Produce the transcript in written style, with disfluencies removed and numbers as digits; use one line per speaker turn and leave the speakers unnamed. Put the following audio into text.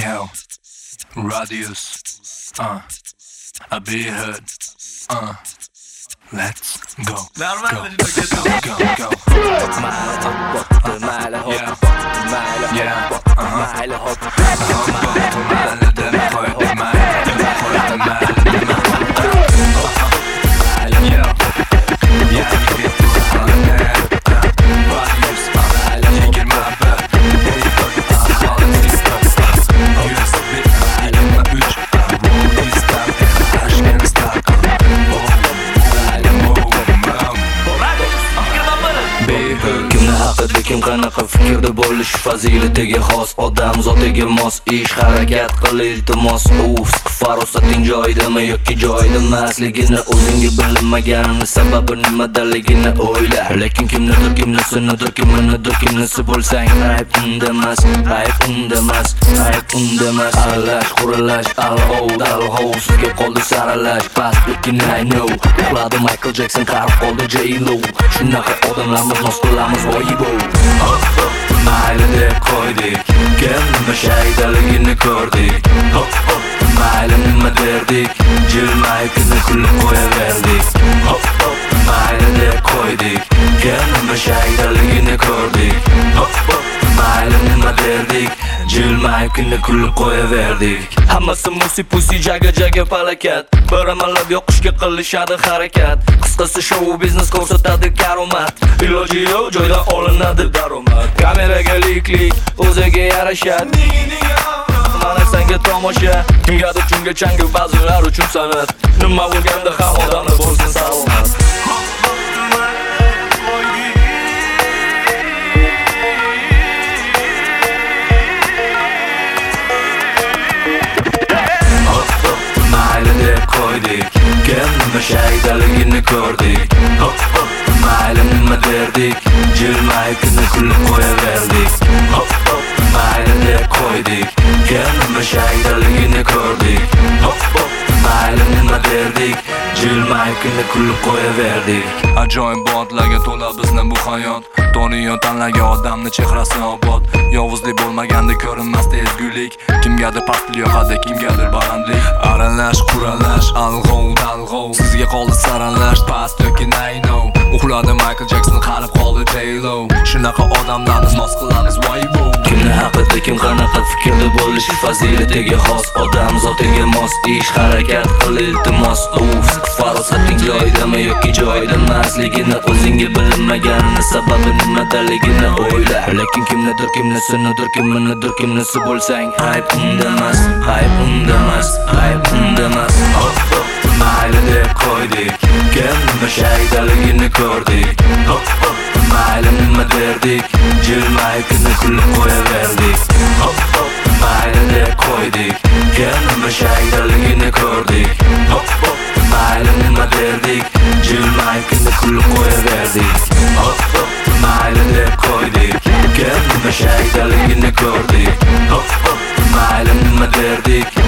Yo, Radius, I be heard, let's go, go.
Kim qanaqa fikrda bo'lish fazilatiga xos, odam zotiga mos, ish harakat qil iltimos. Farosating joyidami yoki joyida emasligini o'zingga bilinmaganini, sababi nimadaligini o'yla. Lekin kimnidir kimnisi bo'lsang ayb undamas, ayb undamas. Arallash, quralash, al-hov sizga qoldi saralash. Pastlikini I know, uxladi Michael Jackson, qarib qoldi J-Lo. Shunaqa odamlarimiz nos qilamiz voyibo. Mayli deb qo'ydik, kim nima shaydaligini ko'rdik. Mayli nima derdik, jilmayib kuni kulib qo'yaverdik. Mayli deb qo'ydik, kim nima shaydaligini ko'rdik. Mayli nima derdik, jilmayib kuni kulib qo'yaverdik. Hammasi musi-pusi, jaga falokat. Bir amallab yoqishga qilishadi harakat. Qisqasi show biznes ko'rsatadi karomat. Iloji yo'q joyda olinadi daromad. Kameraga lik, o'ziga yarashadi. Mana senga tomosha, kimgadir chunga changi, ba'zilar uchun san'at. Nima bo'lganda ham odamlar bo'lsin salomat. Mayli deb qo'ydik, kim nima shaydaligini ko'rdik. Mayli nima derdik, jilmayib kuni kulib qo'yaverdik. Mayli deb qo'ydik, kim nima shaydaligini ko'rdik. Mayli nima derdik, jilmayib kuni kulib qo'yaverdik.
Ajoyib bodlarga to'la bizni bu hayot. Doniyor tanlagan odamni chehrasi obod. Yovuzlik bo'lmaganda ko'rinmasdi ezgulik. Kimgadir pastlik yoqadi, kimgadir balandlik. Aralash, quralash, al-g'ov sizga qoldi saralash. Past yoki I know, uxladi Michael Jackson, qarib qoldi J-Lo. Shunaqa odamlarni nos qilamiz voyibo.
Kimni haqida kim qanaqa fikrda bo'lish fazilatiga xos, odam zotiga mos, ish harakat qil iltimos. Farosating joyidami yoki joyida emasligini o'zingga bilinmaganini, sababi nimadaligini o'yla. Lekin kimnidir kimnisi bo'lsang ayb undamas, ayb undamas. Mayli deb qo'ydik, kim nima shaydaligini ko'rdik. Mayli nima derdik, jilmayib kuni kulib qo'yaverdik. Mayli deb qo'ydik, kim nima shaydaligini ko'rdik. Mayli nima derdik, jilmayib kuni kulib qo'yaverdik. Mayli deb qo'ydik, kim nima shaydaligini ko'rdik. Mayli nima derdik,